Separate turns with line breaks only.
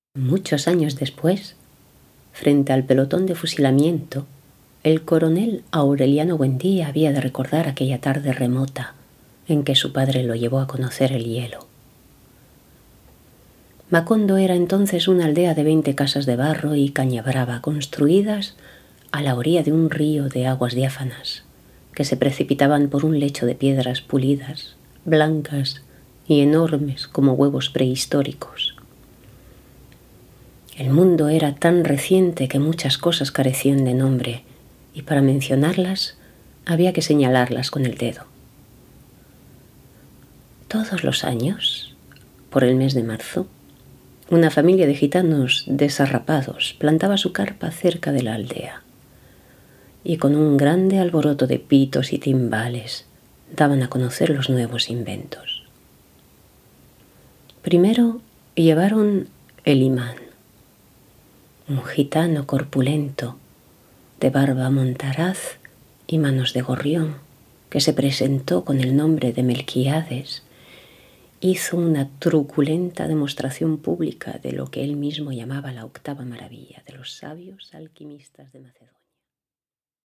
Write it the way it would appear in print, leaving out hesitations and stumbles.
Muchos años después, frente al pelotón de fusilamiento, el coronel Aureliano Buendía había de recordar aquella tarde remota en que su padre lo llevó a conocer el hielo. Macondo era entonces una aldea de 20 casas de barro y caña brava construidas a la orilla de un río de aguas diáfanas que se precipitaban por un lecho de piedras pulidas, blancas y enormes como huevos prehistóricos. El mundo era tan reciente que muchas cosas carecían de nombre y para mencionarlas había que señalarlas con el dedo. Todos los años, por el mes de marzo, una familia de gitanos desarrapados plantaba su carpa cerca de la aldea y con un grande alboroto de pitos y timbales daban a conocer los nuevos inventos. Primero llevaron el imán, un gitano corpulento, de barba montaraz y manos de gorrión, que se presentó con el nombre de Melquíades, hizo una truculenta demostración pública de lo que él mismo llamaba la octava maravilla de los sabios alquimistas de Macedonia.